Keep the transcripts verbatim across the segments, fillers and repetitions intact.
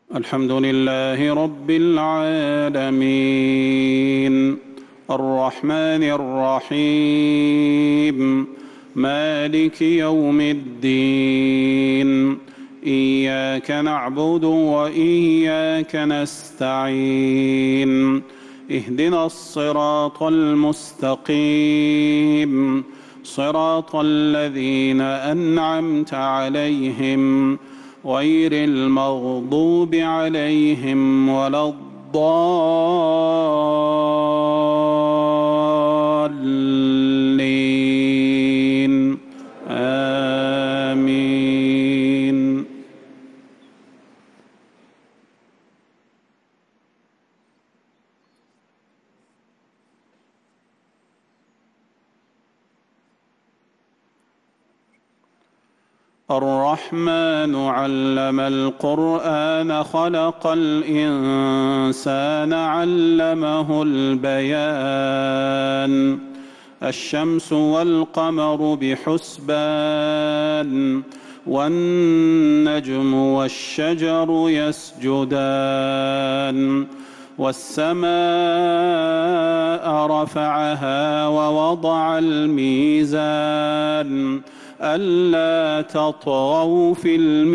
الحمد لله رب العالمين الرحمن الرحيم مالك يوم الدين إياك نعبد وإياك نستعين اهدنا الصراط المستقيم صراط الذين أنعمت عليهم غير المغضوب عليهم ولا الضالين آمين. الرحمن علم القرآن خلق الإنسان علمه البيان الشمس والقمر بحسبان والنجم والشجر يسجدان والسماء رفعها ووضع الميزان ألا تطغوا في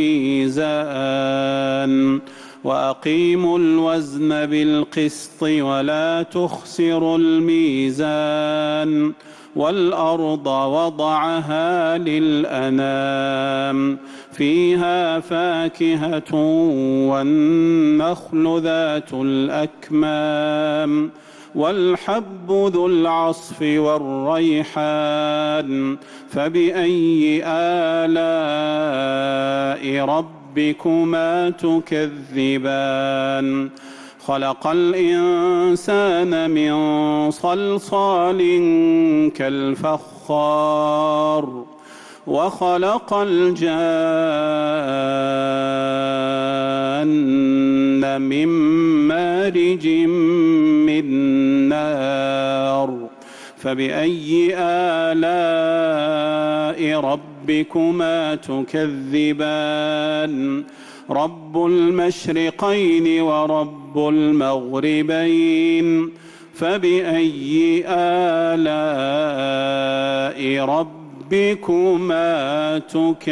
الميزان وأقيموا الوزن بالقسط ولا تخسروا الميزان والأرض وضعها للأنام فيها فاكهة والنخل ذات الأكمام والحب ذو العصف والريحان فبأي آلاء ربكما تكذبان خلق الإنسان من صلصال كالفخار وخلق الجان من مارج من نار فبأي آلاء ربكما تكذبان رب المشرقين ورب المغربين فبأي آلاء ربكما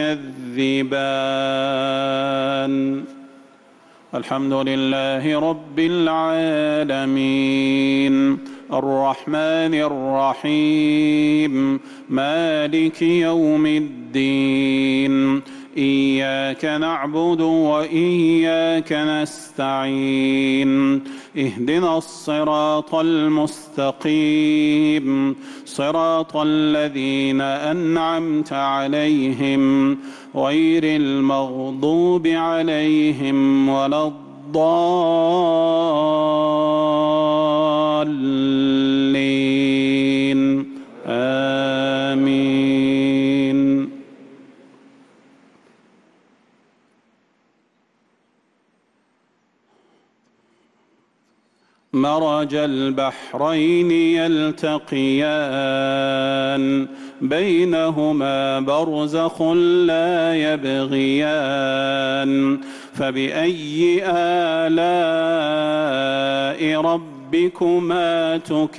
تكذبان الحمد لله رب العالمين الرحمن الرحيم مالك يوم الدين إياك نعبد وإياك نستعين اهدنا الصراط المستقيم صراط الذين أنعمت عليهم غير المغضوب عليهم ولا الضالين آمين. مرج البحرين يلتقيان بينهما برزخ لا يبغيان فبأي آلاء ربكما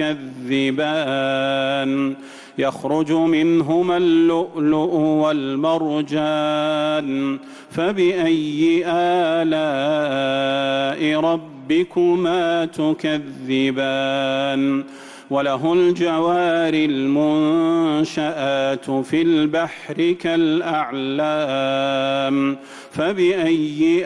تكذبان يخرج منهما اللؤلؤ والمرجان فبأي آلاء ربكما تكذبان وله الجوار المنشآت في البحر كالأعلام فبأي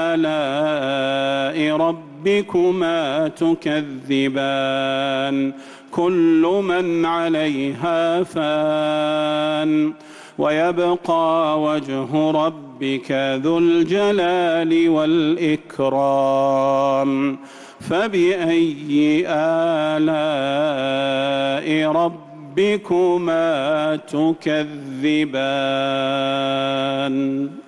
آلاء ربكما تكذبان كل من عليها فان ويبقى وجه ربك ذو الجلال والإكرام فبأي آلاء ربكما تكذبان.